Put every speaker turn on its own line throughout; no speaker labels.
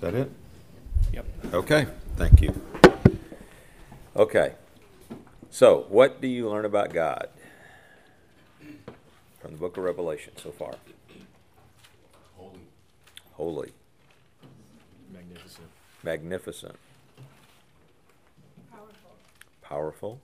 that it?
Yep.
Okay, thank you. Okay, so what do you learn about God from the book of Revelation so far? Holy.
Magnificent.
Magnificent. Powerful.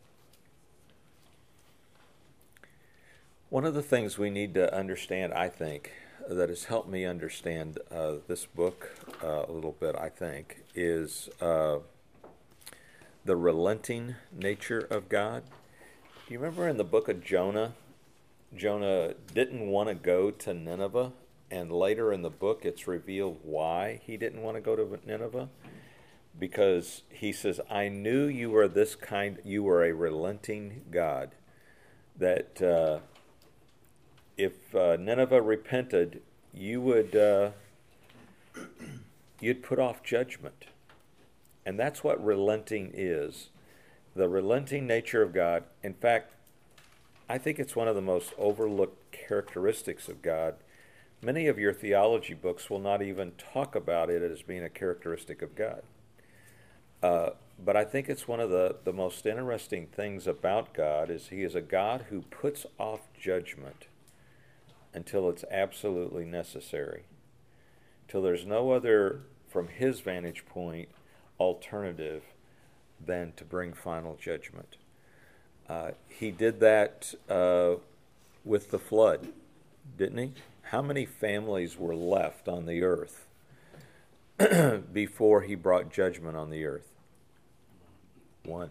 One of the things we need to understand, I think, that has helped me understand this book a little bit, I think, is the relenting nature of God. You remember in the book of Jonah, Jonah didn't want to go to Nineveh, and later in the book it's revealed why he didn't want to go to Nineveh. Because he says, I knew you were this kind, you were a relenting God, that if Nineveh repented, you would you'd put off judgment. And that's what relenting is. The relenting nature of God. In fact, I think it's one of the most overlooked characteristics of God. Many of your theology books will not even talk about it as being a characteristic of God. But I think it's one of the most interesting things about God is he is a God who puts off judgment until it's absolutely necessary, till there's no other, from his vantage point, alternative than to bring final judgment. He did that with the flood, didn't he? How many families were left on the earth before he brought judgment on the earth? One.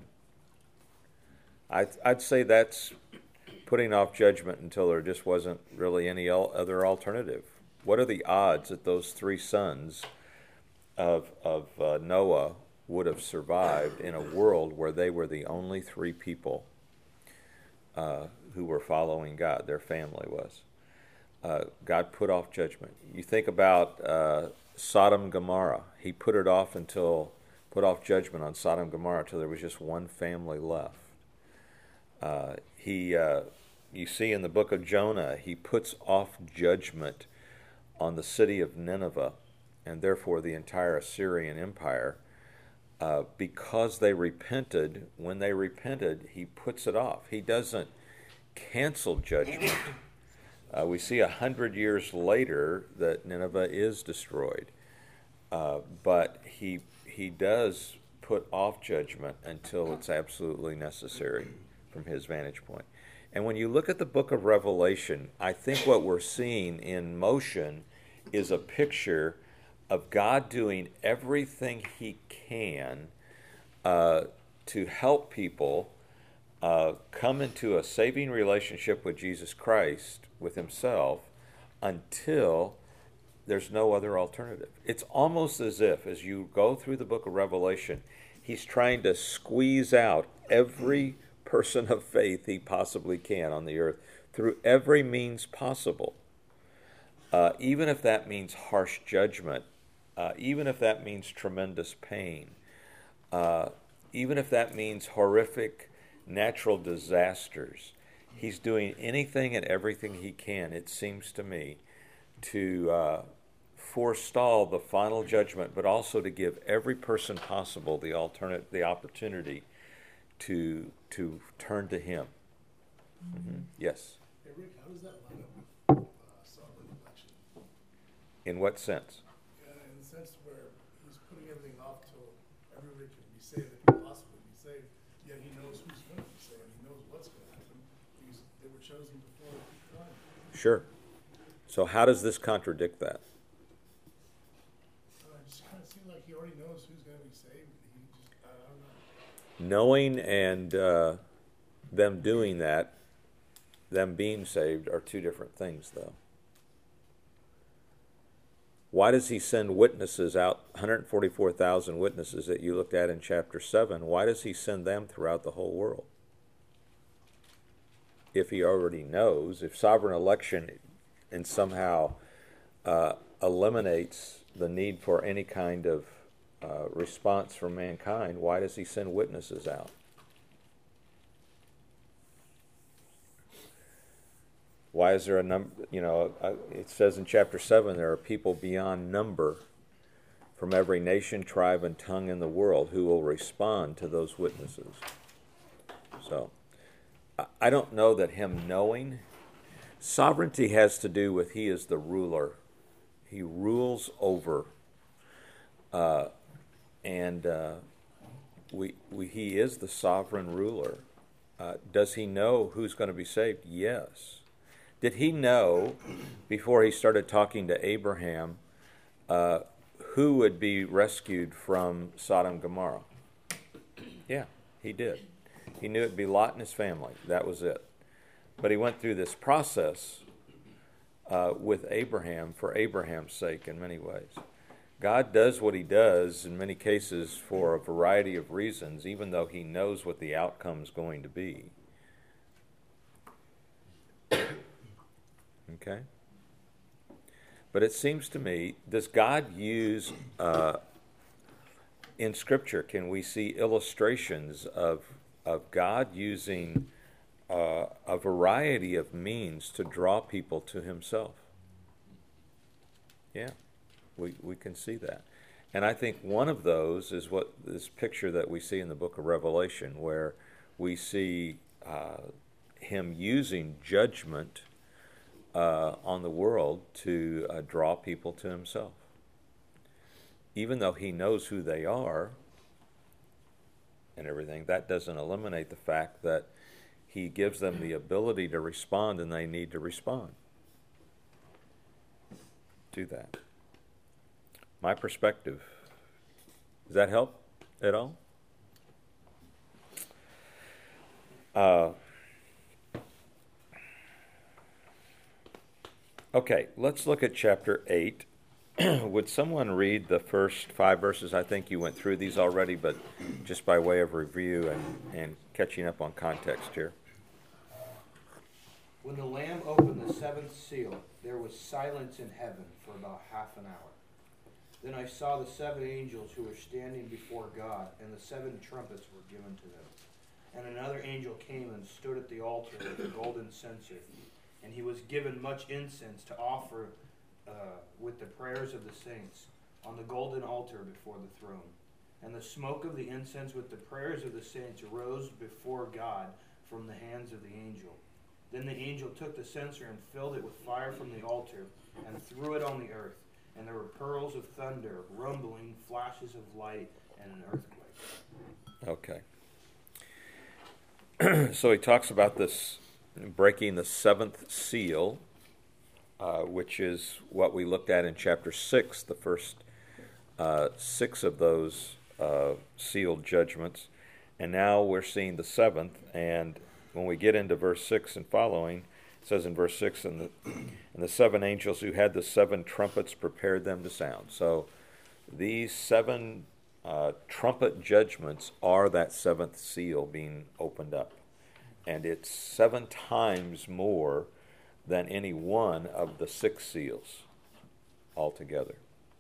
I'd say that's putting off judgment until there just wasn't really any other alternative. What are the odds that those three sons of Noah would have survived in a world where they were the only three people who were following God? Their family was. God put off judgment. You think about Sodom and Gomorrah. He put off judgment on Sodom and Gomorrah until there was just one family left. You see in the book of Jonah, he puts off judgment on the city of Nineveh and therefore the entire Assyrian Empire because they repented. When they repented, he puts it off. He doesn't cancel judgment. We see 100 years later that Nineveh is destroyed, but he does put off judgment until it's absolutely necessary from his vantage point. And when you look at the book of Revelation, I think what we're seeing in motion is a picture of God doing everything he can to help people come into a saving relationship with Jesus Christ, with himself, until there's no other alternative. It's almost as if, as you go through the book of Revelation, he's trying to squeeze out every person of faith he possibly can on the earth through every means possible. Even if that means harsh judgment, even if that means tremendous pain, even if that means horrific natural disasters, he's doing anything and everything he can, it seems to me, to forestall the final judgment, but also to give every person possible the opportunity to turn to him. Mm-hmm. Yes.
Hey Rick, how does that line up with sovereign election?
In what sense?
In the sense where he's putting everything off till everybody can be saved that can possibly be saved, yet he knows who's going to be saved. He knows what's going to happen. They were chosen before time.
Sure. So how does this contradict that?
It just kind of seemed like he already knows who's going to be saved. I don't know.
Knowing and them doing that, them being saved, are two different things, though. Why does he send witnesses out, 144,000 witnesses that you looked at in chapter 7? Why does he send them throughout the whole world? If he already knows, if sovereign election and somehow eliminates the need for any kind of response from mankind, why does he send witnesses out? Why is there a number? It says in chapter 7 there are people beyond number from every nation, tribe, and tongue in the world who will respond to those witnesses. So, I don't know that him knowing. Sovereignty has to do with he is the ruler. He rules over, and he is the sovereign ruler. Does he know who's going to be saved? Yes. Did he know before he started talking to Abraham who would be rescued from Sodom and Gomorrah? Yeah, he did. He knew it'd be Lot and his family. That was it. But he went through this process with Abraham for Abraham's sake in many ways. God does what he does in many cases for a variety of reasons, even though he knows what the outcome's going to be. Okay? But it seems to me, does God use, in Scripture, can we see illustrations of God using a variety of means to draw people to himself? Yeah, we can see that. And I think one of those is what this picture that we see in the book of Revelation, where we see him using judgment on the world to draw people to himself. Even though he knows who they are and everything, that doesn't eliminate the fact that he gives them the ability to respond, and they need to respond to that. My perspective. Does that help at all? Okay, let's look at chapter 8. Would someone read the first 5 verses? I think you went through these already, but just by way of review and catching up on context here.
When the Lamb opened the 7th seal, there was silence in heaven for about half an hour. Then I saw the 7 angels who were standing before God, and the 7 trumpets were given to them. And another angel came and stood at the altar with a golden censer, and he was given much incense to offer with the prayers of the saints on the golden altar before the throne. And the smoke of the incense with the prayers of the saints rose before God from the hands of the angel. Then the angel took the censer and filled it with fire from the altar and threw it on the earth. And there were pearls of thunder, rumbling, flashes of light, and an earthquake.
Okay. So he talks about this breaking the 7th seal, which is what we looked at in chapter 6, the first 6 of those sealed judgments. And now we're seeing the 7th, and when we get into verse 6 and following, it says in verse 6, and the 7 angels who had the 7 trumpets prepared them to sound. So these 7 trumpet judgments are that 7th seal being opened up. And it's 7 times more than any one of the 6 seals altogether.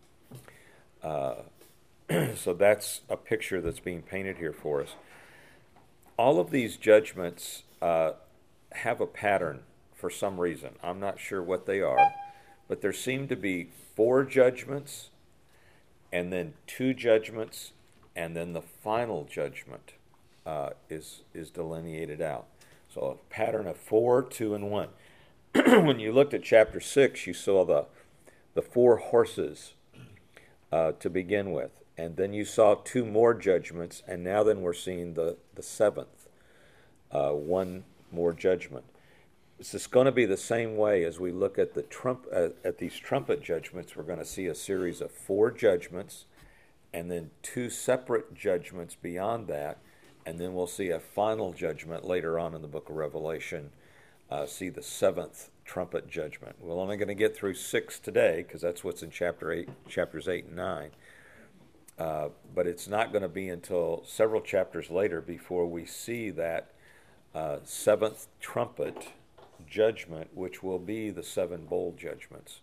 So that's a picture that's being painted here for us. All of these judgments have a pattern for some reason. I'm not sure what they are, but there seem to be 4 judgments, and then 2 judgments, and then the final judgment is delineated out. So a pattern of 4, 2, and 1. When you looked at chapter 6, you saw the 4 horses to begin with, and then you saw 2 more judgments, and now then we're seeing the 7th, 1 more judgment. This is going to be the same way as we look at at these trumpet judgments. We're going to see a series of 4 judgments, and then 2 separate judgments beyond that, and then we'll see a final judgment later on in the book of Revelation. See the 7th trumpet judgment. We're only going to get through 6 today because that's what's in chapters 8 and 9. But it's not going to be until several chapters later before we see that 7th trumpet judgment, which will be the 7 bowl judgments.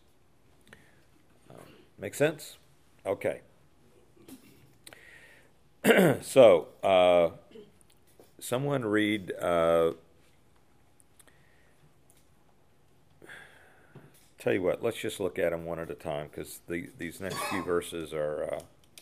Make sense? Okay. So, someone read tell you what, let's just look at them one at a time, because these next few verses are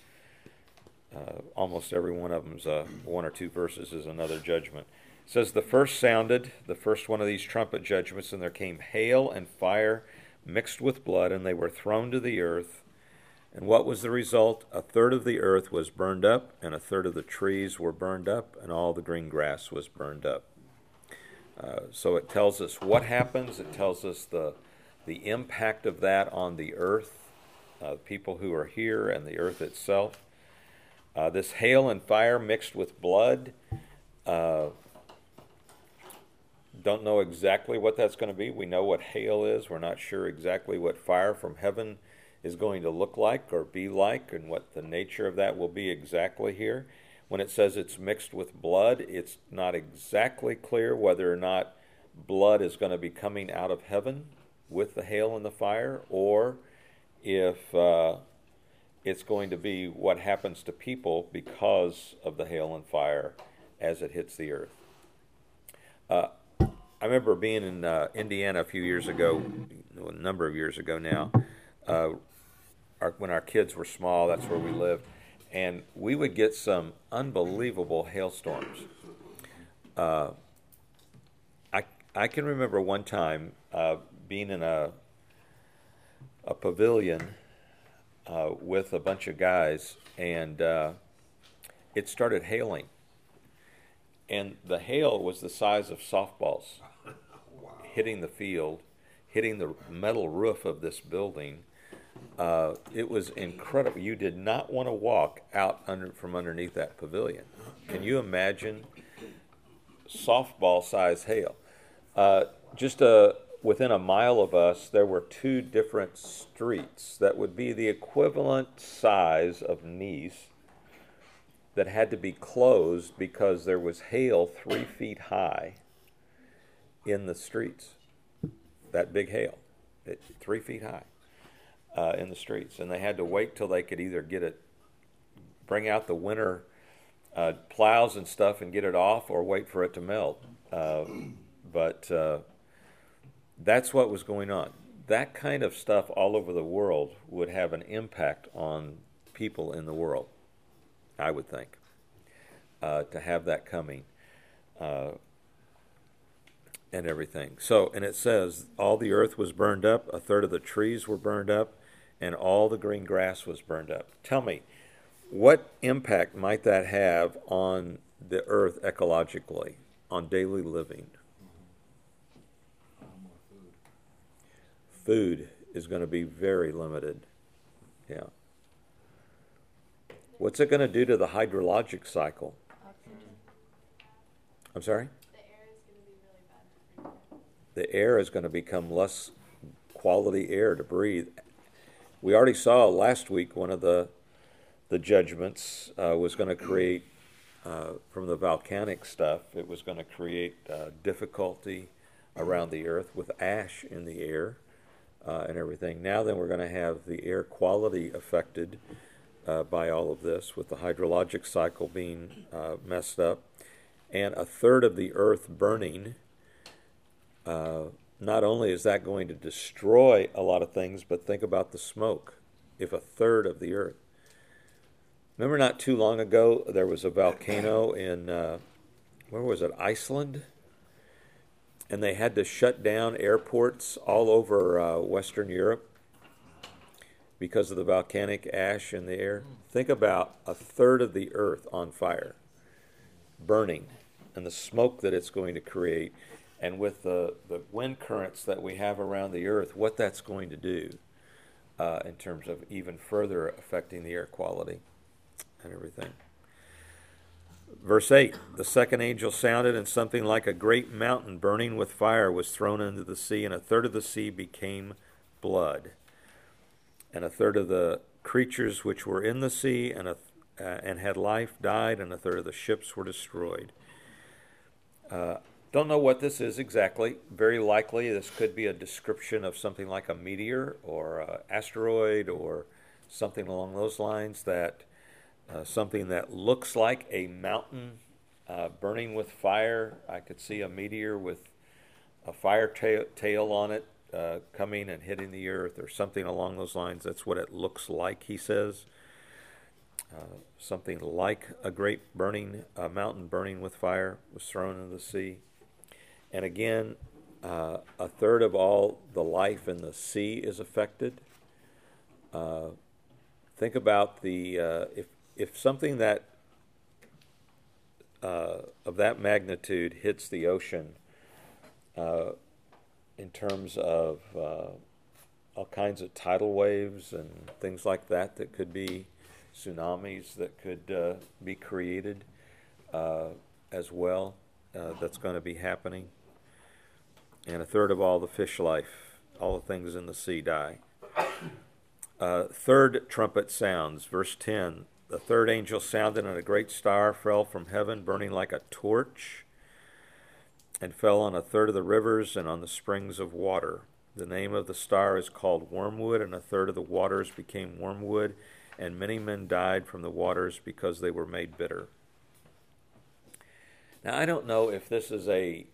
almost every one of them's one or two verses is another judgment. It says, the first sounded, the first one of these trumpet judgments, and there came hail and fire mixed with blood, and they were thrown to the earth. And what was the result? A third of the earth was burned up, and a third of the trees were burned up, and all the green grass was burned up. So it tells us what happens. It tells us the impact of that on the earth, people who are here, and the earth itself. This hail and fire mixed with blood. Don't know exactly what that's going to be. We know what hail is. We're not sure exactly what fire from heaven is going to look like or be like, and what the nature of that will be exactly here. When it says it's mixed with blood, it's not exactly clear whether or not blood is going to be coming out of heaven with the hail and the fire, or if it's going to be what happens to people because of the hail and fire as it hits the earth. I remember being in Indiana a few years ago, a number of years ago now, when our kids were small. That's where we lived. And we would get some unbelievable hailstorms. I can remember one time being in a pavilion with a bunch of guys, and it started hailing. And the hail was the size of softballs hitting the field, hitting the metal roof of this building. It was incredible. You did not want to walk out from underneath that pavilion. Can you imagine softball-size hail? Just within a mile of us, there were two different streets that would be the equivalent size of Nice that had to be closed because there was hail 3 feet high in the streets. That big hail, 3 feet high. In the streets, and they had to wait till they could either bring out the winter plows and stuff and get it off, or wait for it to melt. But that's what was going on. That kind of stuff all over the world would have an impact on people in the world, I would think, to have that coming and everything. So, and it says, all the earth was burned up, a third of the trees were burned up, and all the green grass was burned up. Tell me, what impact might that have on the earth ecologically, on daily living? Food is going to be very limited. Yeah. What's it going to do to the hydrologic cycle?
Oxygen.
I'm sorry?
The air is going to be really bad to breathe.
The air is going to become less quality air to breathe. We already saw last week one of the judgments was going to create, from the volcanic stuff, it was going to create difficulty around the earth with ash in the air and everything. Now then we're going to have the air quality affected by all of this, with the hydrologic cycle being messed up, and a third of the earth burning. Not only is that going to destroy a lot of things, but think about the smoke. If a third of the earth. Remember not too long ago, there was a volcano in, where was it, Iceland? And they had to shut down airports all over Western Europe because of the volcanic ash in the air. Think about a third of the earth on fire, burning, and the smoke that it's going to create. And with the wind currents that we have around the earth, what that's going to do in terms of even further affecting the air quality and everything. Verse 8, the second angel sounded, and something like a great mountain burning with fire was thrown into the sea, and a third of the sea became blood. And a third of the creatures which were in the sea and had life died, and a third of the ships were destroyed. Don't know what this is exactly. Very likely this could be a description of something like a meteor or an asteroid or something along those lines, that something that looks like a mountain burning with fire. I could see a meteor with a fire tail on it coming and hitting the earth, or something along those lines. That's what it looks like, he says. Something like a great mountain burning with fire was thrown into the sea. And again, a third of all the life in the sea is affected. Think about if something that of that magnitude hits the ocean, in terms of all kinds of tidal waves and things like that could be tsunamis that could be created as well. That's going to be happening. And a third of all the fish life, all the things in the sea die. Third trumpet sounds, verse 10. The third angel sounded, and a great star fell from heaven, burning like a torch, and fell on a third of the rivers and on the springs of water. The name of the star is called Wormwood, and a third of the waters became wormwood, and many men died from the waters because they were made bitter. Now, I don't know if this is a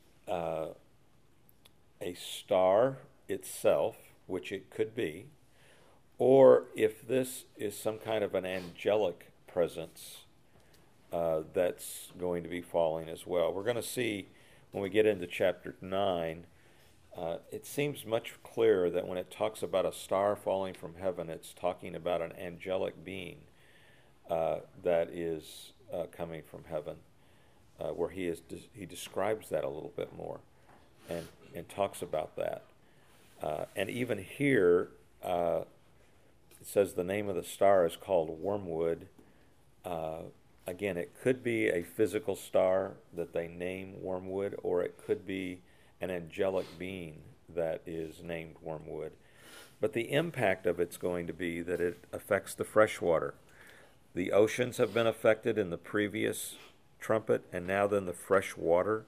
star itself, which it could be, or if this is some kind of an angelic presence that's going to be falling as well. We're going to see when we get into chapter 9, it seems much clearer that when it talks about a star falling from heaven, it's talking about an angelic being that is coming from heaven, where he describes that a little bit more and talks about that. And even here, it says the name of the star is called Wormwood. Again, it could be a physical star that they name Wormwood, or it could be an angelic being that is named Wormwood. But the impact of it's going to be that it affects the freshwater. The oceans have been affected in the previous trumpet, and now then the fresh water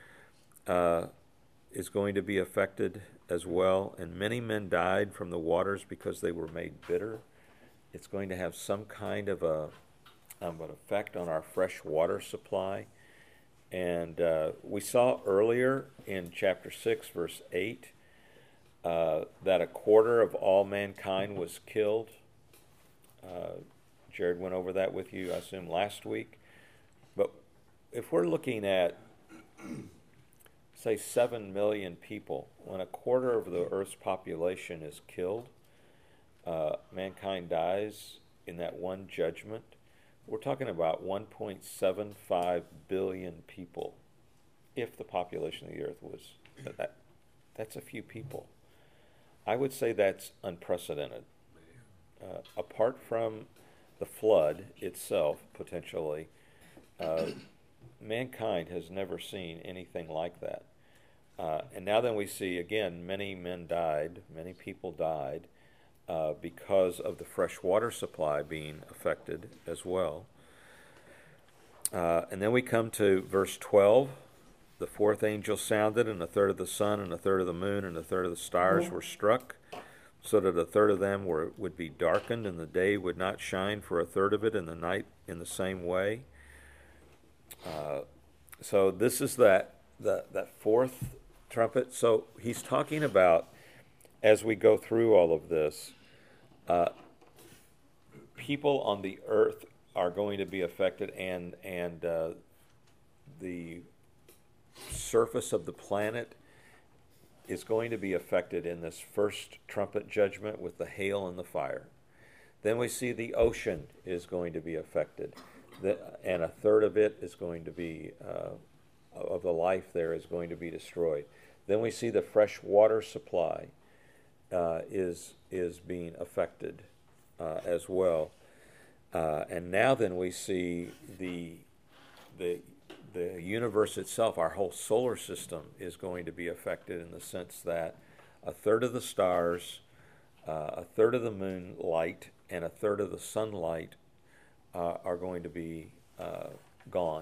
is going to be affected as well. And many men died from the waters because they were made bitter. It's going to have some kind of an effect on our fresh water supply. And we saw earlier in chapter 6, verse 8, that a quarter of all mankind was killed. Jared went over that with you, I assume, last week. But if we're looking at, say, 7 million people, when a quarter of the Earth's population is killed, mankind dies in that one judgment, we're talking about 1.75 billion people. If the population of the Earth was, that's a few people. I would say that's unprecedented. Apart from the flood itself, potentially, mankind has never seen anything like that. And now then we see, again, many men died, many people died, because of the fresh water supply being affected as well. And then we come to verse 12. The fourth angel sounded, and a third of the sun, and a third of the moon, and a third of the stars were struck, so that a third of them would be darkened, and the day would not shine for a third of it, and the night in the same way. So this is that fourth trumpet. So he's talking about, as we go through all of this, people on the earth are going to be affected, and the surface of the planet is going to be affected in this first trumpet judgment with the hail and the fire. Then we see the ocean is going to be affected, and a third of it is going to be, of the life there is going to be destroyed. Then we see the fresh water supply is being affected as well. And now then we see the universe itself, our whole solar system, is going to be affected in the sense that a third of the stars, a third of the moonlight, and a third of the sunlight are going to be gone.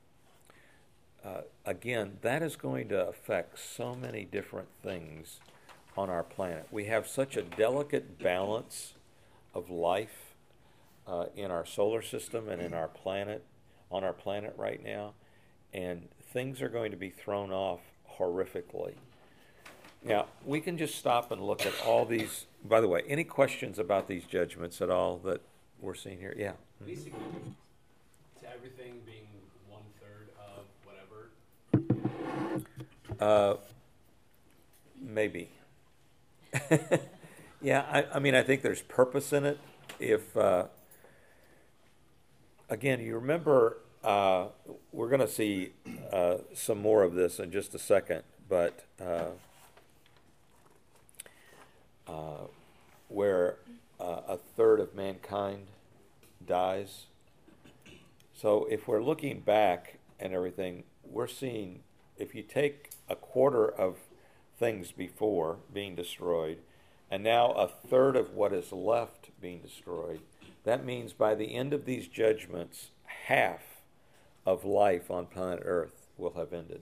Again, that is going to affect so many different things on our planet. We have such a delicate balance of life in our solar system and in our planet, on our planet right now, and things are going to be thrown off horrifically. Now, we can just stop and look at all these. By the way, any questions about these judgments at all that we're seeing here? Yeah.
Basically, to everything being 1/3 of whatever.
Maybe. Yeah, I mean, I think there's purpose in it. If, again, you remember, we're going to see some more of this in just a second, but where a third of mankind dies. So if we're looking back and everything, we're seeing, if you take a quarter of things before being destroyed, and now a third of what is left being destroyed, that means by the end of these judgments, half of life on planet Earth will have ended.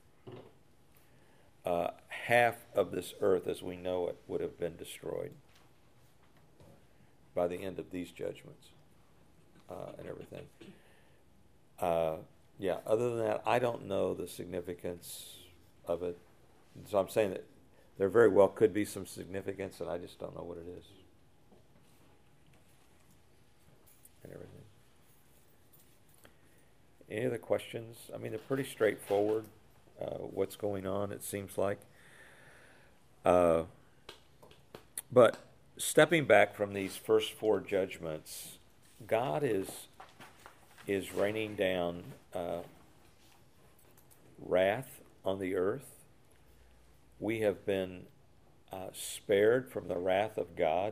Half of this earth as we know it would have been destroyed by the end of these judgments and everything. Yeah, other than that, I don't know the significance of it. So I'm saying that there very well could be some significance, and I just don't know what it is. And everything. Any other questions? I mean, they're pretty straightforward, what's going on, it seems like. But stepping back from these first four judgments, God is raining down wrath on the earth. We have been spared from the wrath of God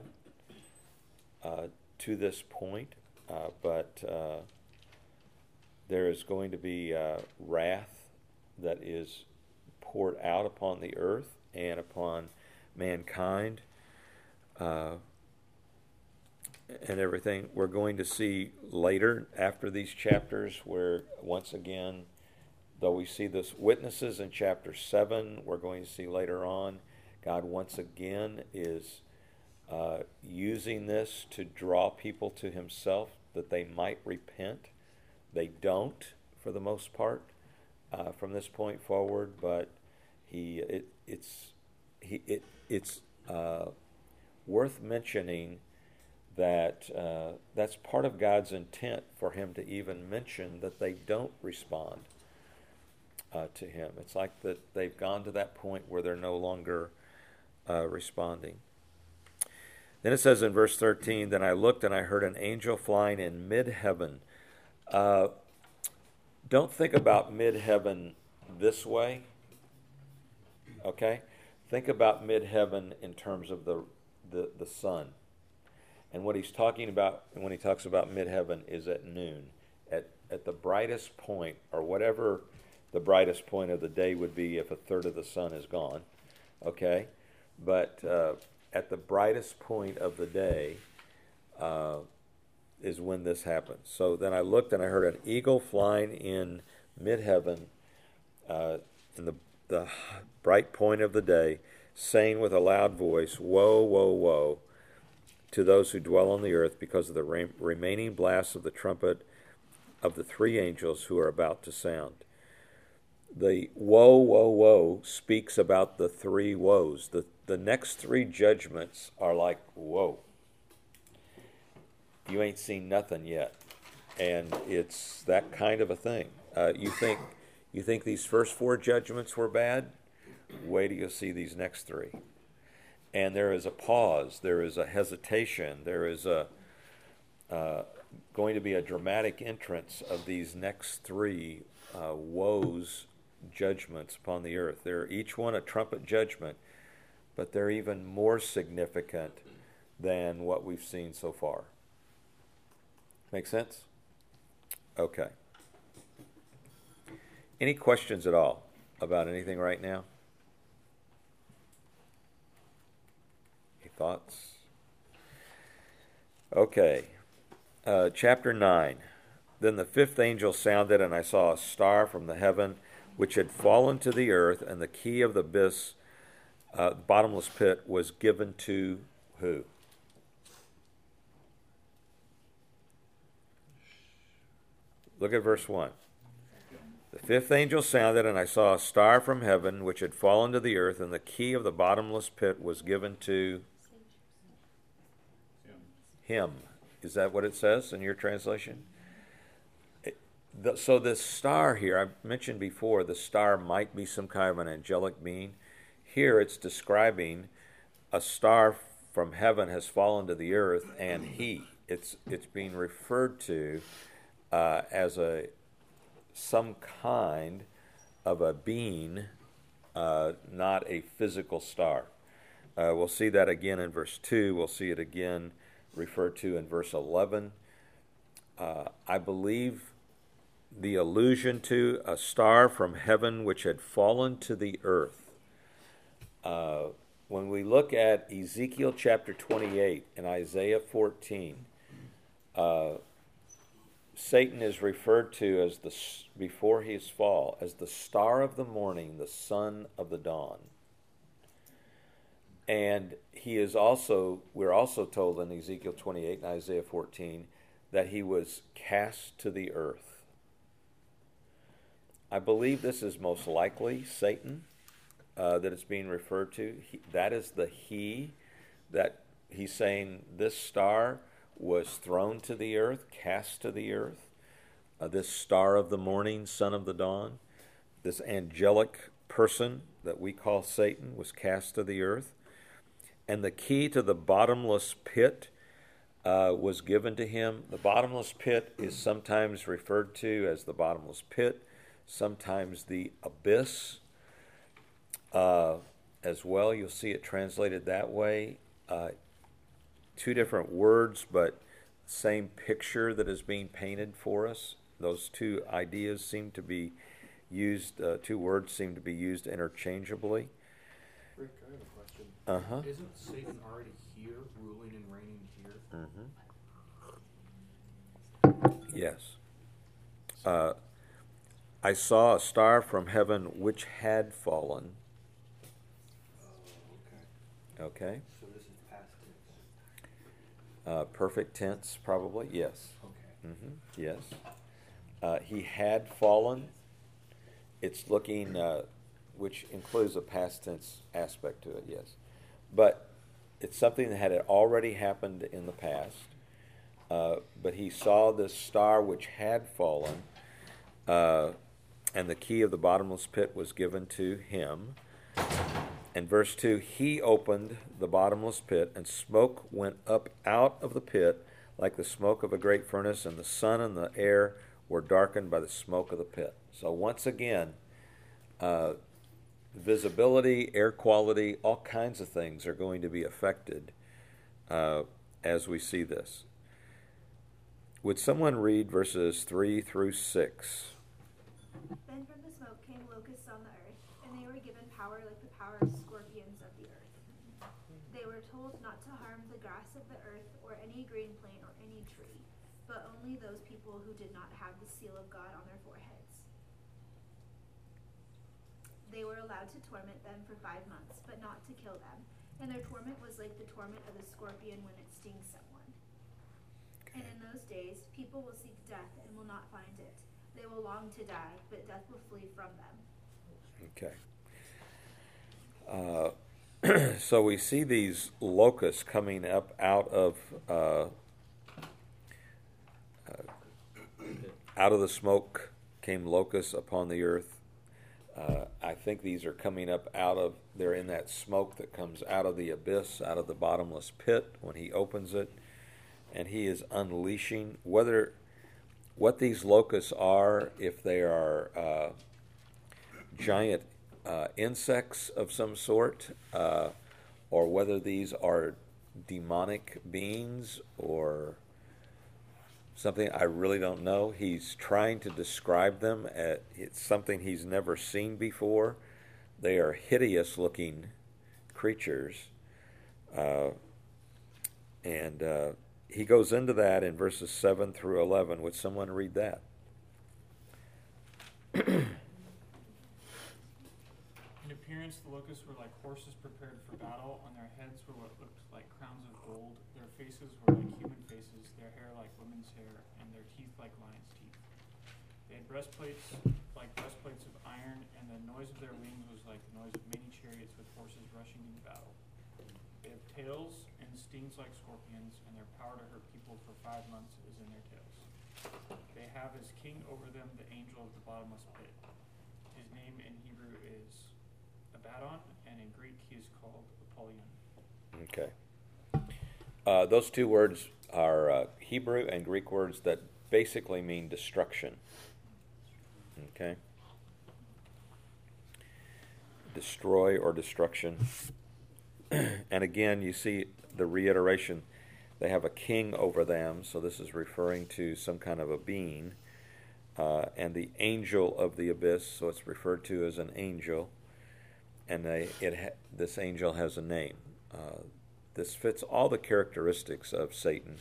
to this point, but there is going to be wrath that is poured out upon the earth and upon mankind and everything. We're going to see later after these chapters where once again, though we see this witnesses in chapter 7, we're going to see later on God once again is using this to draw people to himself that they might repent. They don't for the most part from this point forward, but it's worth mentioning that that's part of God's intent for him to even mention that they don't respond to him. It's like that they've gone to that point where they're no longer responding. Then it says in verse 13, "Then I looked and I heard an angel flying in mid-heaven." Don't think about mid-heaven this way, okay? Think about mid-heaven in terms of the sun. And what he's talking about when he talks about mid-heaven is at noon, at the brightest point, or whatever the brightest point of the day would be if a third of the sun is gone, okay? But at the brightest point of the day is when this happens. So then I looked and I heard an eagle flying in mid-heaven in the bright point of the day, saying with a loud voice, "Woe, woe, woe to those who dwell on the earth because of the remaining blasts of the trumpet of the three angels who are about to sound." The woe, woe, woe speaks about the three woes. The next three judgments are like, whoa. You ain't seen nothing yet. And it's that kind of a thing. You think these first four judgments were bad? Wait till you see these next three. And there is a pause. There is a hesitation. There is going to be a dramatic entrance of these next three woes, judgments upon the earth. They're each one a trumpet judgment, but they're even more significant than what we've seen so far. Make sense? Okay. Any questions at all about anything right now? Any thoughts? Okay. Chapter 9. Then the fifth angel sounded, and I saw a star from the heaven, which had fallen to the earth, and the key of the abyss, bottomless pit, was given to who? Look at verse 1. The The fifth angel sounded, and I saw a star from heaven, which had fallen to the earth, and the key of the bottomless pit was given to him. Is that what it says in your translation? So this star here, I mentioned before, the star might be some kind of an angelic being. Here it's describing a star from heaven has fallen to the earth, and it's being referred to as some kind of a being, not a physical star. We'll see that again in verse 2. We'll see it again referred to in verse 11. I believe the allusion to a star from heaven which had fallen to the earth. When we look at Ezekiel chapter 28 and Isaiah 14, Satan is referred to as before his fall as the star of the morning, the son of the dawn. And we're also told in Ezekiel 28 and Isaiah 14 that he was cast to the earth. I believe this is most likely Satan that it's being referred to. That is the he that he's saying this star was thrown to the earth, cast to the earth. This star of the morning, son of the dawn, this angelic person that we call Satan was cast to the earth. And the key to the bottomless pit was given to him. The bottomless pit is sometimes referred to as the bottomless pit, sometimes the abyss as well. You'll see it translated that way. Two different words, but same picture that is being painted for us. Those two ideas seem to be used, two words seem to be used interchangeably.
Rick, I have a question.
Uh-huh.
Isn't Satan already here, ruling and reigning here?
Mm-hmm. Yes. I saw a star from heaven which had fallen.
Oh, okay.
Okay.
So this is past tense.
Perfect tense, probably. Yes.
Okay.
Mm-hmm. Yes. He had fallen. It's looking, which includes a past tense aspect to it, yes. But it's something that had already happened in the past. But he saw this star which had fallen, and the key of the bottomless pit was given to him. And verse 2, he opened the bottomless pit, and smoke went up out of the pit like the smoke of a great furnace, and the sun and the air were darkened by the smoke of the pit. So once again, visibility, air quality, all kinds of things are going to be affected as we see this. Would someone read verses 3 through 6?
Then from the smoke came locusts on the earth, and they were given power like the power of scorpions of the earth. They were told not to harm the grass of the earth or any green plant or any tree, but only those people who did not have the seal of God on their foreheads. They were allowed to torment them for 5 months, but not to kill them, and their torment was like the torment of the scorpion when it stings someone. And in those days, people will seek death and will not find it. They will long to die, but death will flee from them.
Okay. So we see these locusts coming up out of the smoke came locusts upon the earth. I think these are coming up they're in that smoke that comes out of the abyss, out of the bottomless pit when he opens it. And he is unleashing what these locusts are, if they are giant insects of some sort, or whether these are demonic beings or something, I really don't know. He's trying to describe them. It's something he's never seen before. They are hideous-looking creatures, and he goes into that in verses 7 through 11. Would someone read that?
In appearance, the locusts were like horses prepared for battle. On their heads were what looked like crowns of gold. Their faces were like human faces, their hair like women's hair, and their teeth like lions' teeth. They had breastplates like breastplates of iron, and the noise of their wings was like the noise of many chariots with horses rushing into battle. They have tails and stings like scorpions, and their power to hurt people for 5 months is in their tails. They have as king over them the angel of the bottomless pit. His name in Hebrew is Abaddon, and in Greek he is called Apollyon.
Okay. Those two words are Hebrew and Greek words that basically mean destruction. Okay? Destroy or destruction. And again, you see the reiteration. They have a king over them, so this is referring to some kind of a being. And the angel of the abyss, so it's referred to as an angel. And this angel has a name. This fits all the characteristics of Satan.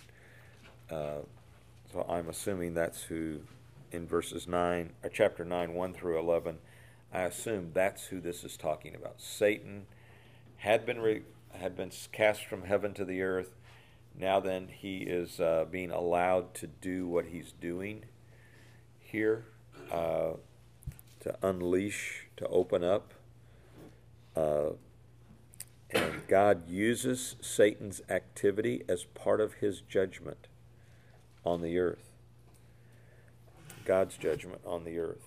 So I'm assuming that's who, in chapter 9, 1 through 11, I assume that's who this is talking about. Satan had been cast from heaven to the earth. Now then, he is being allowed to do what he's doing here, to unleash, to open up. And God uses Satan's activity as part of his judgment on the earth. God's judgment on the earth.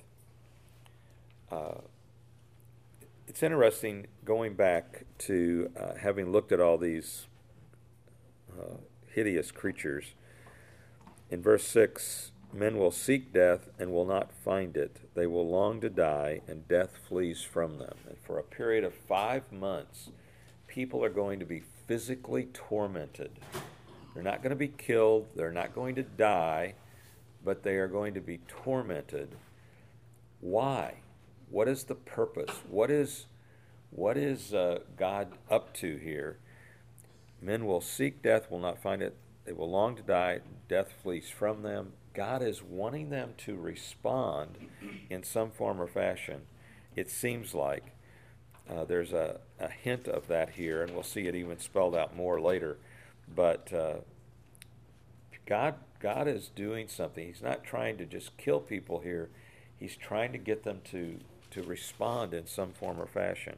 It's interesting going back to having looked at all these hideous creatures. In verse 6, men will seek death and will not find it. They will long to die, and death flees from them. And for a period of 5 months, people are going to be physically tormented. They're not going to be killed. They're not going to die, but they are going to be tormented. Why? What is the purpose? What is God up to here? Men will seek death, will not find it. They will long to die. Death flees from them. God is wanting them to respond in some form or fashion. It seems like there's a hint of that here, and we'll see it even spelled out more later. But God is doing something. He's not trying to just kill people here. He's trying to get them to respond in some form or fashion.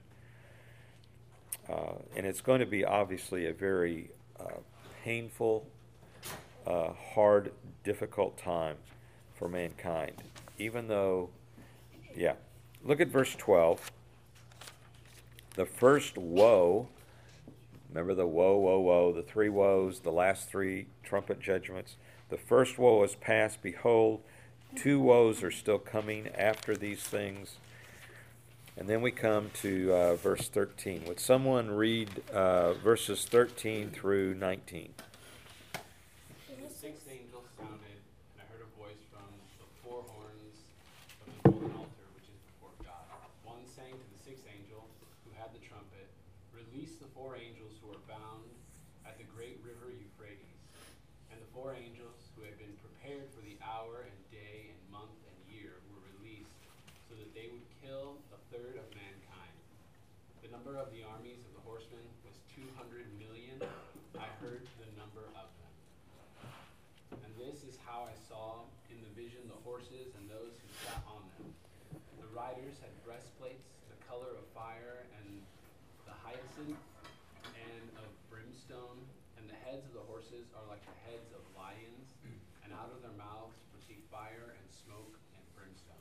And it's going to be obviously a very painful, hard, difficult time for mankind. Even though, look at verse 12. The first woe, remember the woe, woe, woe, the 3 woes, the last 3 trumpet judgments. The first woe is past. Behold, 2 woes are still coming after these things. And then we come to verse 13. Would someone read verses 13 through 19?
The 6th angel sounded, and I heard a voice from the 4 horns of the golden altar, which is before God. One sang to the 6th angel, who had the trumpet, "Release the 4 angels who are bound at the great river Euphrates." And the 4 angels who had been prepared for the hour and day and month and year were released, so that they would kill a third of mankind. The number of the armies of the horsemen was 200 million. I heard the number of them. And this is how I saw in the vision the horses and those who sat on them. The riders had breastplates, the color of fire and the hyacinth and of brimstone, and the heads of the horses are like the heads of lions, and out of their mouths proceed fire and smoke and brimstone.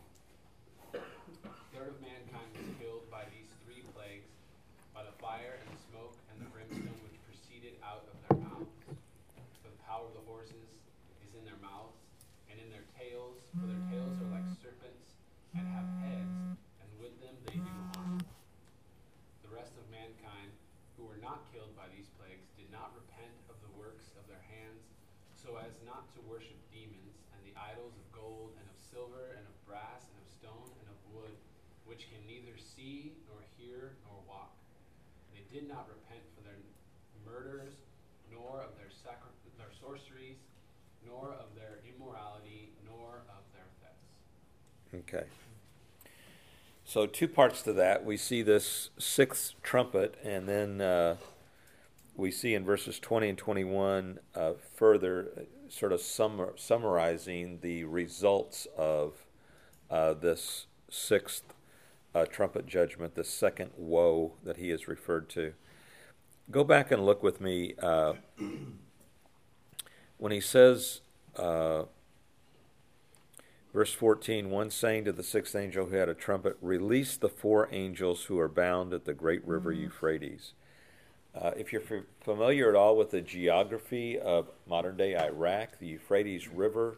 A third of mankind was killed by these 3 plagues, by the fire and the smoke and the brimstone which proceeded out of their mouths. For the power of the horses is in their mouths and in their tails, for their tails are like serpents and have heads, and with them they do harm. The rest of mankind who were not killed by these plagues did not repent of the works of their hands, so as not to worship demons and the idols of gold and of silver and of brass and of stone and of wood, which can neither see nor hear nor walk. They did not repent for their murders, nor of their sorceries, nor of their immorality, nor of their thefts.
Okay. So 2 parts to that. We see this 6th trumpet, and then we see in verses 20 and 21 further sort of summarizing the results of this sixth trumpet judgment, the second woe that he is referred to. Go back and look with me when he says, verse 14, one saying to the sixth angel who had a trumpet, release the 4 angels who are bound at the great river Euphrates. If you're familiar at all with the geography of modern-day Iraq, the Euphrates River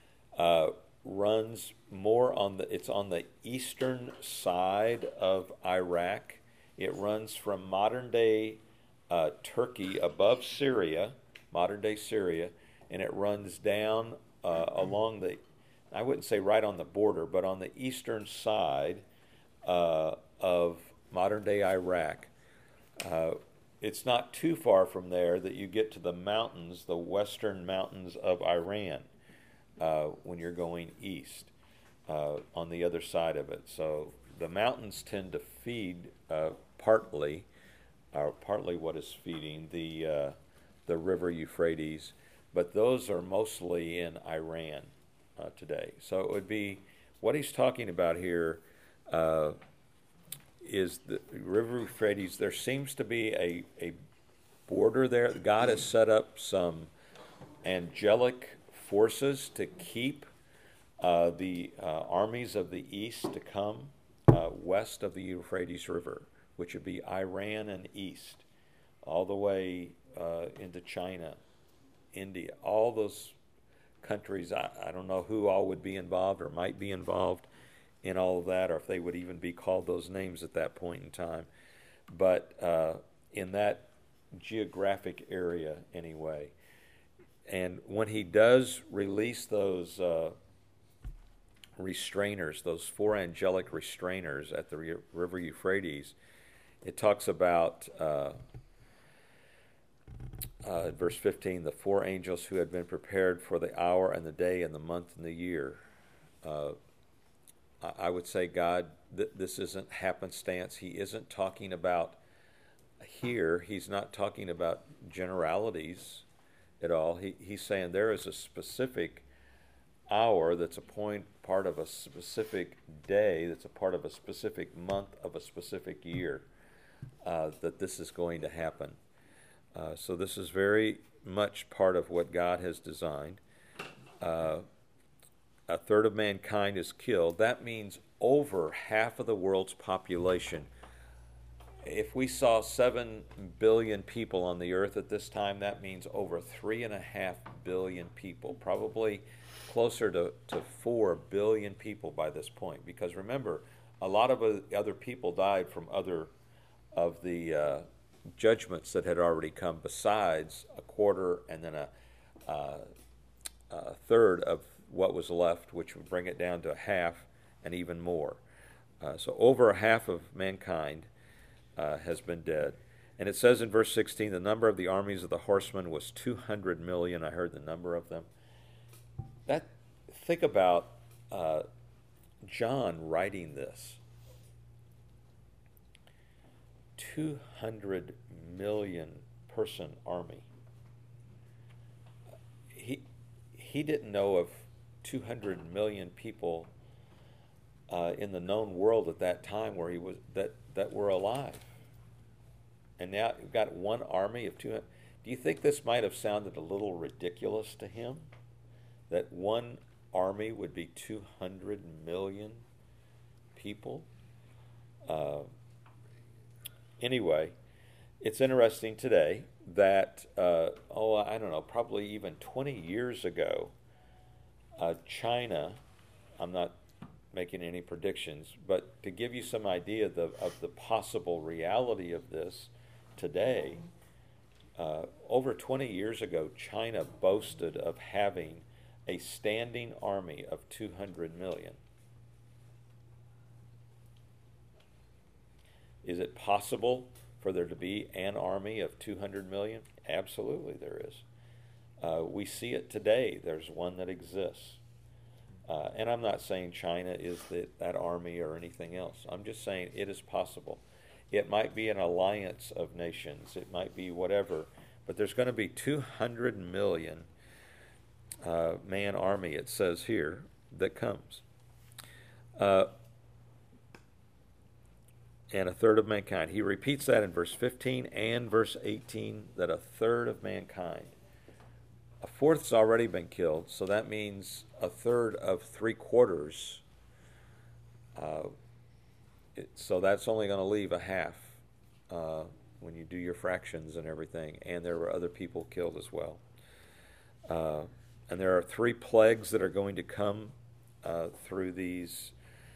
runs more it's on the eastern side of Iraq. It runs from modern-day Turkey above Syria, modern-day Syria, and it runs down along the, I wouldn't say right on the border, but on the eastern side of modern-day Iraq. It's not too far from there that you get to the mountains, the western mountains of Iran, when you're going east on the other side of it. So the mountains tend to feed partly what is feeding the river Euphrates, but those are mostly in Iran today. So it would be, what he's talking about here is the river Euphrates. There seems to be a border there. God has set up some angelic forces to keep the armies of the east to come west of the Euphrates River, which would be Iran and east, all the way into China, India, all those countries. I don't know who all would be involved or might be involved in all of that, or if they would even be called those names at that point in time. But in that geographic area anyway. And when he does release those restrainers, those 4 angelic restrainers at the river Euphrates, it talks about, verse 15, the 4 angels who had been prepared for the hour and the day and the month and the year. I would say God, this isn't happenstance. He isn't talking about here, he's not talking about generalities at all. He's saying there is a specific hour that's part of a specific day, that's a part of a specific month of a specific year, that this is going to happen. So this is very much part of what God has designed. A third of mankind is killed. That means over half of the world's population. If we saw 7 billion people on the earth at this time, that means over 3.5 billion people, probably closer to 4 billion people by this point. Because remember, a lot of other people died from other of the judgments that had already come, besides a quarter and then a third of what was left, which would bring it down to a half and even more. So over a half of mankind has been dead. And it says in verse 16, the number of the armies of the horsemen was 200 million. I heard the number of them. Think about John writing this. 200 million person army. He didn't know of 200 million people in the known world at that time where he was that were alive. And now you've got one army of 200. Do you think this might have sounded a little ridiculous to him? That one army would be 200 million people? Anyway, it's interesting today that, I don't know, probably even 20 years ago, China, I'm not making any predictions, but to give you some idea of the possible reality of this today, over 20 years ago, China boasted of having a standing army of 200 million. Is it possible for there to be an army of 200 million? Absolutely there is. We see it today. There's one that exists. And I'm not saying China is that army or anything else. I'm just saying it is possible. It might be an alliance of nations. It might be whatever. But there's going to be 200 million man army, it says here, that comes. And a third of mankind. He repeats that in verse 15 and verse 18, that a third of mankind. A fourth's already been killed, so that means a third of 3/4. So that's only going to leave a half when you do your fractions and everything. And there were other people killed as well. And there are 3 plagues that are going to come through these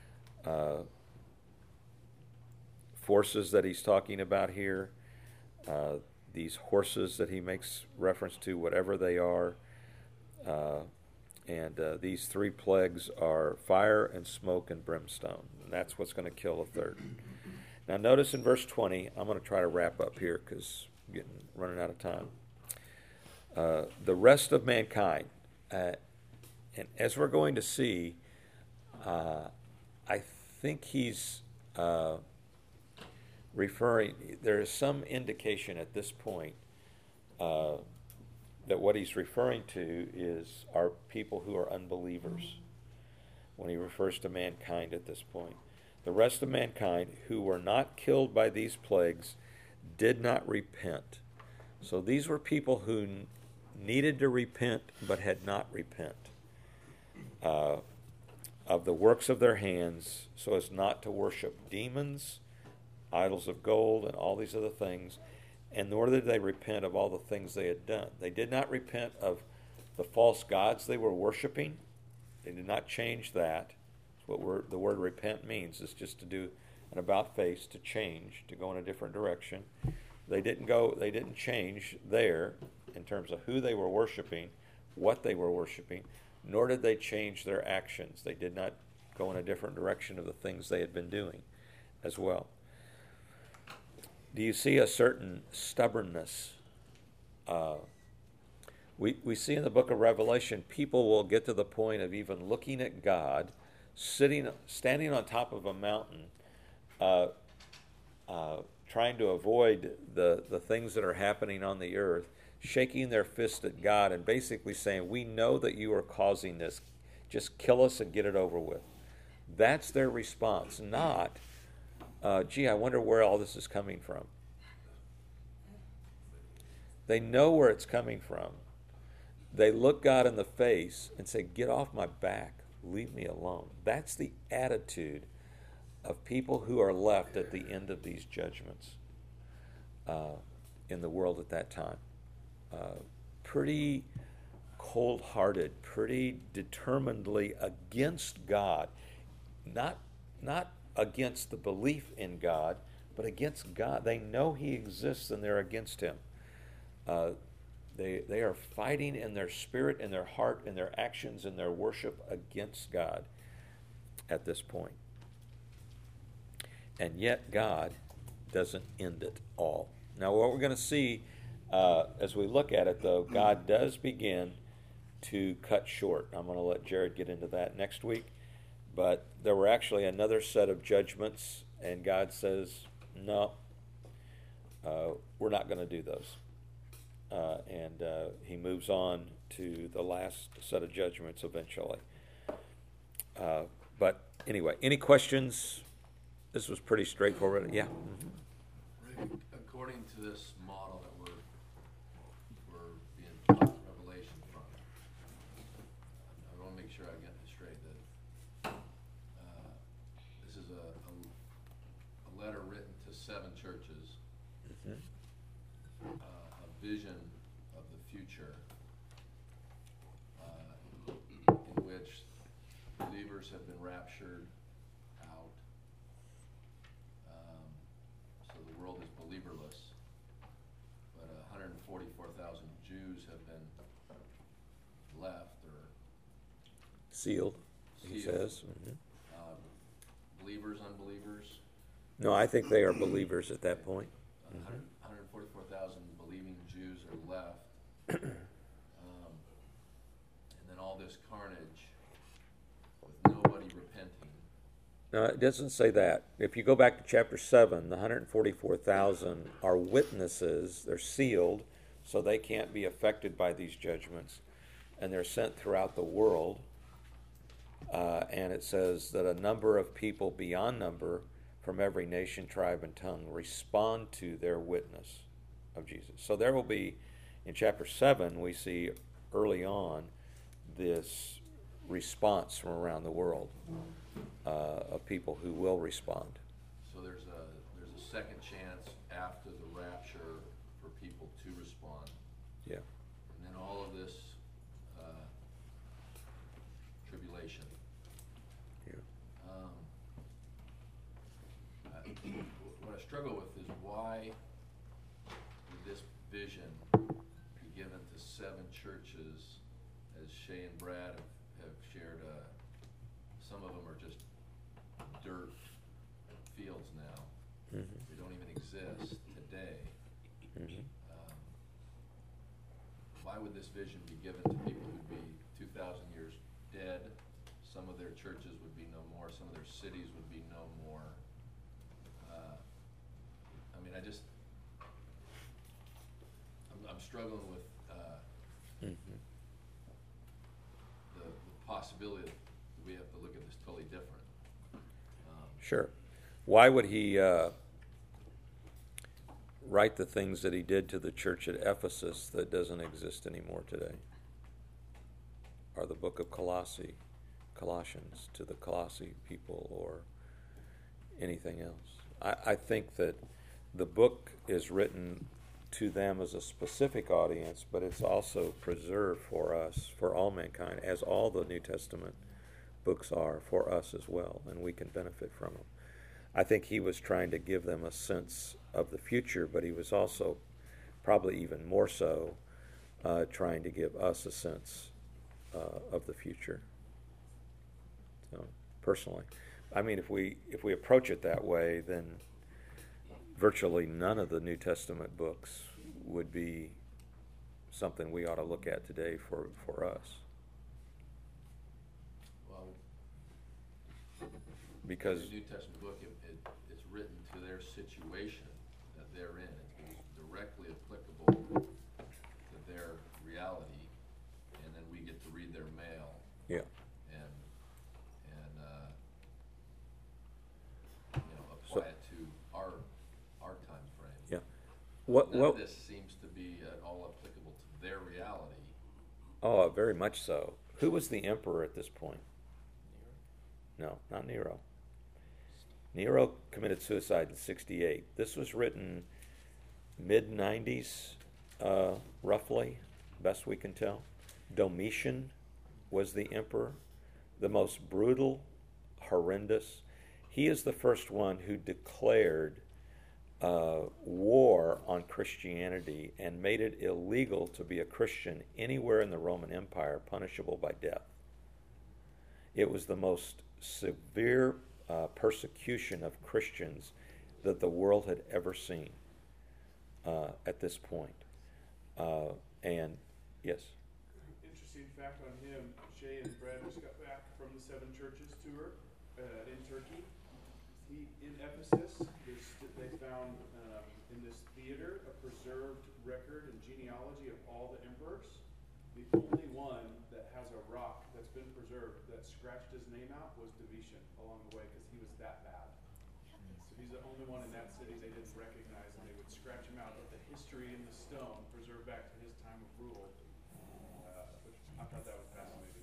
forces that he's talking about here. These horses that he makes reference to, whatever they are. And these 3 plagues are fire and smoke and brimstone. And that's what's going to kill a third. Now notice in verse 20, I'm going to try to wrap up here because I'm running out of time. The rest of mankind. And as we're going to see, I think he's referring, there is some indication at this point that what he's referring to are people who are unbelievers when he refers to mankind at this point. The rest of mankind who were not killed by these plagues did not repent. So these were people who needed to repent but had not repent of the works of their hands, so as not to worship demons, idols of gold, and all these other things, and nor did they repent of all the things they had done. They did not repent of the false gods they were worshiping. They did not change that. That's what the word repent means, is just to do an about face, to change, to go in a different direction. They didn't change there in terms of who they were worshiping, what they were worshiping, nor did they change their actions. They did not go in a different direction of the things they had been doing as well. Do you see a certain stubbornness? We see in the book of Revelation, people will get to the point of even looking at God, standing on top of a mountain, trying to avoid the things that are happening on the earth, shaking their fist at God and basically saying, we know that you are causing this. Just kill us and get it over with. That's their response, not, gee, I wonder where all this is coming from. They know where it's coming from. They look God in the face and say, get off my back. Leave me alone. That's the attitude of people who are left at the end of these judgments in the world at that time. Pretty cold-hearted, pretty determinedly against God. Not against the belief in God, but against God. They know He exists and they're against Him. They are fighting in their spirit, in their heart, in their actions, in their worship against God at this point. And yet God doesn't end it all. Now what we're going to see as we look at it, though, God does begin to cut short. I'm going to let Jared get into that next week. But there were actually another set of judgments, and God says, no, we're not going to do those. And He moves on to the last set of judgments eventually. But anyway, any questions? This was pretty straightforward. Yeah.
Rick, according to this model that we're being taught Revelation from, I want to make sure I get this straight. That this is a letter written to 7 churches, a vision of the future, in which believers have been raptured out. So the world is believerless, but 144,000 Jews have been left or
Sealed, he says.
Believers, unbelievers.
No, I think they are believers at that point.
144,000 believing Jews are left. And then all this carnage with nobody repenting.
No, it doesn't say that. If you go back to chapter 7, the 144,000 are witnesses. They're sealed, so they can't be affected by these judgments, and they're sent throughout the world. And it says that a number of people beyond number from every nation, tribe, and tongue respond to their witness of Jesus. So there will be, in chapter 7, we see early on this response from around the world of people who will respond.
So there's a second chance after the rapture for people to respond.
Yeah.
And then all of this tribulation.
Yeah.
What I struggle with is why would this vision be given to 7 churches, as Shay and Brad have shared. Some of them are just dirt fields now.
Mm-hmm.
They don't even exist today.
Mm-hmm.
Why would this vision be given to people who'd be 2,000 years dead? Some of their churches would be no more. Some of their cities would be no more. I'm struggling with
Mm-hmm.
the possibility that we have to look at this totally different.
Sure. Why would he write the things that he did to the church at Ephesus that doesn't exist anymore today? Or the book of Colossians to the Colossae people, or anything else? I think that the book is written to them as a specific audience, but it's also preserved for us, for all mankind, as all the New Testament books are for us as well, and we can benefit from them. I think he was trying to give them a sense of the future, but he was also, probably even more so, trying to give us a sense of the future. So, personally, I mean, if we approach it that way, then virtually none of the New Testament books would be something we ought to look at today for us.
Well,
Because
the New Testament book, it's written to their situation that they're in. It's directly applicable to their reality, and then we get to read their mail
yeah,
and apply it to our time frame.
yeah.
None of this seems to be at all applicable to their reality.
Oh, very much so. Who was the emperor at this point? No, not Nero. Nero committed suicide in 68. This was written mid-90s, roughly, best we can tell. Domitian was the emperor, the most brutal, horrendous. He is the first one who declared war on Christianity and made it illegal to be a Christian anywhere in the Roman Empire, punishable by death. It was the most severe persecution of Christians that the world had ever seen at this point. And yes?
Interesting fact on him, Shay and Brad just got back from the 7 churches tour in Turkey. In Ephesus, they found in this theater a preserved record and genealogy of all the emperors. The only one that has a rock that's been preserved that scratched his name out was Domitian along the way, because he was that bad. So he's the only one in that city they didn't recognize, and they would scratch him out. But the history in the stone preserved back to his time of rule, which I thought that was fascinating.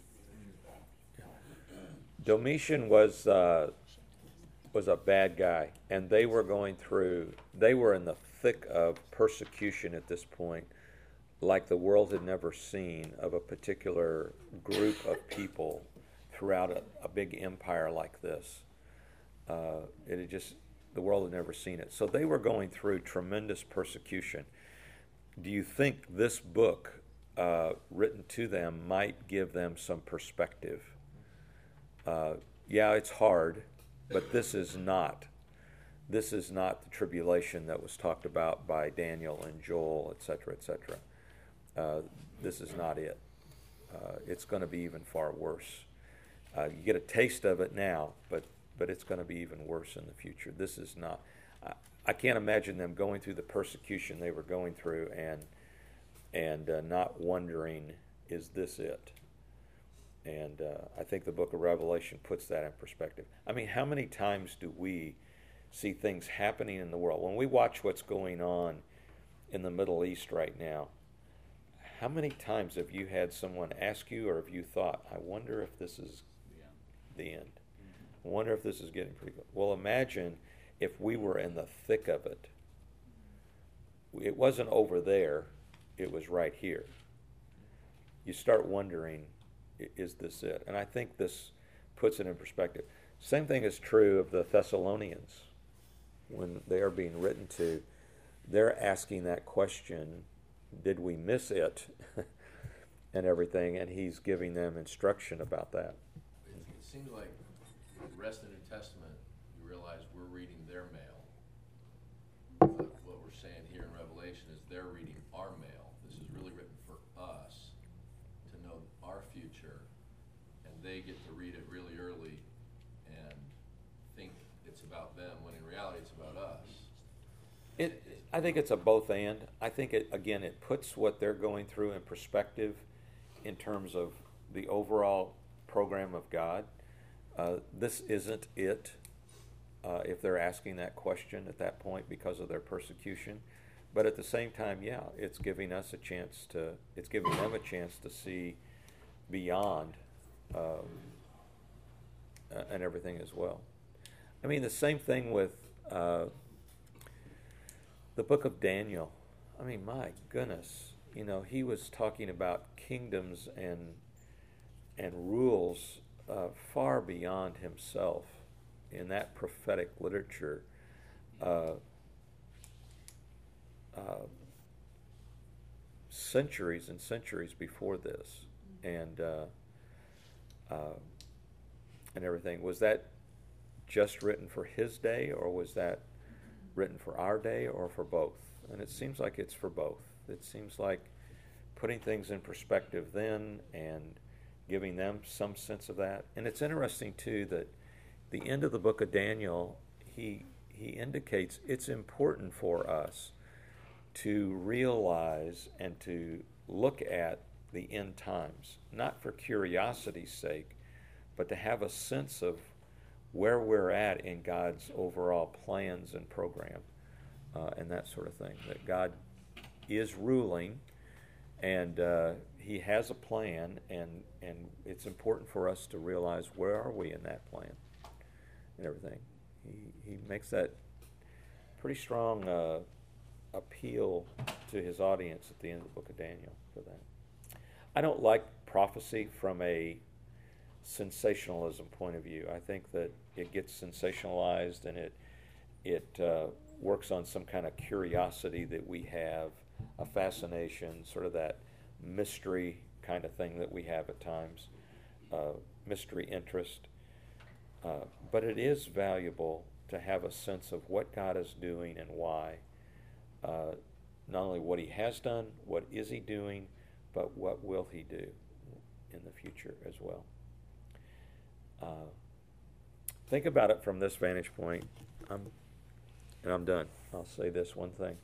Domitian was a bad guy, and they were in the thick of persecution at this point, like the world had never seen, of a particular group of people throughout a big empire like this. The world had never seen it. So they were going through tremendous persecution. Do you think this book, written to them, might give them some perspective? Yeah, it's hard, but this is not the tribulation that was talked about by Daniel and Joel, etc., etc. This is not it. It's going to be even far worse. You get a taste of it now, but it's going to be even worse in the future. This is not. I can't imagine them going through the persecution they were going through and and not wondering, is this it? And I think the book of Revelation puts that in perspective. I mean, how many times do we see things happening in the world? When we watch what's going on in the Middle East right now, how many times have you had someone ask you, or have you thought, I wonder if this is the end? I wonder if this is getting pretty good. Well, imagine if we were in the thick of it. It wasn't over there, it was right here. You start wondering, is this it? And I think this puts it in perspective. Same thing is true of the Thessalonians. When they are being written to, they're asking that question, did we miss it? And everything, and he's giving them instruction about that.
It seems like the rest of the New Testament, you realize we're reading their mail. What we're saying here in Revelation is they're reading our mail. This is really written for us to know our future, and they get to read it really early and think it's about them, when in reality it's about us.
I think it's a both and. I think it puts what they're going through in perspective in terms of the overall program of God. This isn't it, if they're asking that question at that point because of their persecution. But at the same time, yeah, it's giving them a chance to see beyond and everything as well. I mean, the same thing with the book of Daniel. I mean, my goodness, he was talking about kingdoms and rules far beyond himself in that prophetic literature. Centuries and centuries before this, and everything. Was that just written for his day, or was that written for our day, or for both? And it seems like it's for both. It seems like putting things in perspective then and giving them some sense of that. And it's interesting too that the end of the book of Daniel, he indicates it's important for us to realize and to look at the end times, not for curiosity's sake, but to have a sense of where we're at in God's overall plans and program, and that sort of thing. That God is ruling, and he has a plan, and it's important for us to realize where are we in that plan and everything. He makes that pretty strong appeal to his audience at the end of the book of Daniel for that. I don't like prophecy from a sensationalism point of view. I think that it gets sensationalized, and it works on some kind of curiosity that we have, a fascination, sort of that mystery kind of thing that we have at times, mystery interest. But it is valuable to have a sense of what God is doing and why. Not only what he has done, what is he doing, but what will he do in the future as well. Think about it from this vantage point, and I'm done. I'll say this one thing.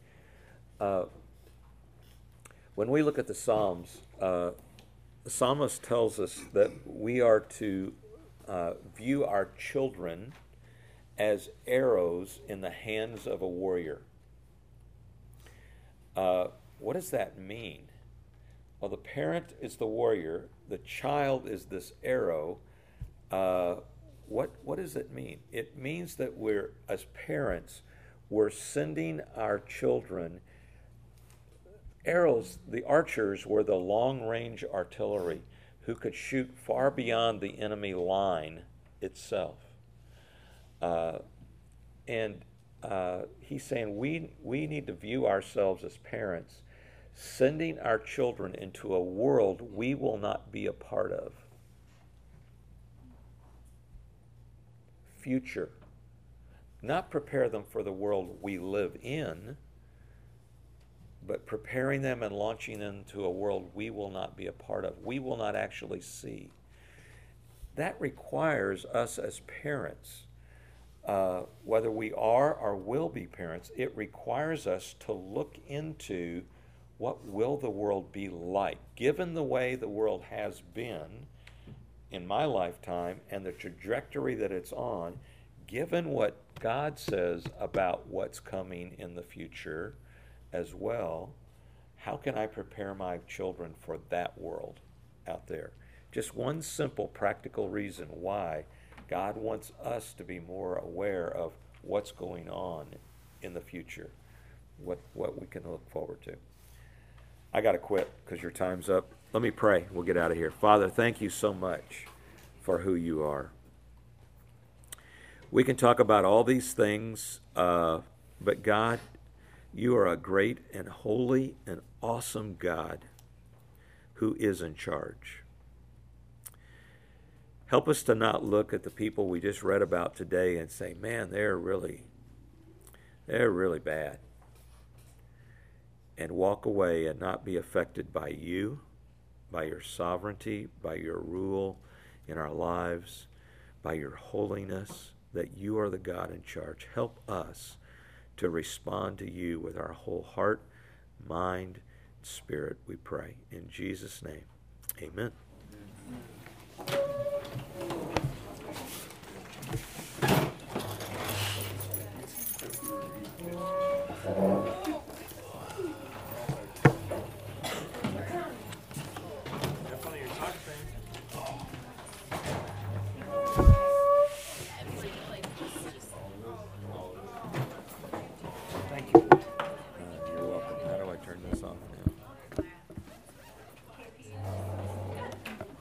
When we look at the Psalms, the psalmist tells us that we are to view our children as arrows in the hands of a warrior. What does that mean? Well, the parent is the warrior. The child is this arrow. What does it mean? It means that we're, as parents, we're sending our children. Arrows, the archers were the long-range artillery who could shoot far beyond the enemy line itself. He's saying we need to view ourselves as parents, sending our children into a world we will not be a part of. Future. Not prepare them for the world we live in, but preparing them and launching them to a world we will not be a part of, we will not actually see. That requires us as parents, whether we are or will be parents, it requires us to look into what will the world be like, given the way the world has been in my lifetime and the trajectory that it's on, given what God says about what's coming in the future as well, how can I prepare my children for that world out there? Just one simple practical reason why God wants us to be more aware of what's going on in the future, what we can look forward to. I got to quit because your time's up. Let me pray. We'll get out of here. Father, thank you so much for who you are. We can talk about all these things, but God, you are a great and holy and awesome God who is in charge. Help us to not look at the people we just read about today and say, man, they're really bad. And walk away and not be affected by you, by your sovereignty, by your rule in our lives, by your holiness, that you are the God in charge. Help us to respond to you with our whole heart, mind, and spirit, we pray. In Jesus' name, amen. Amen.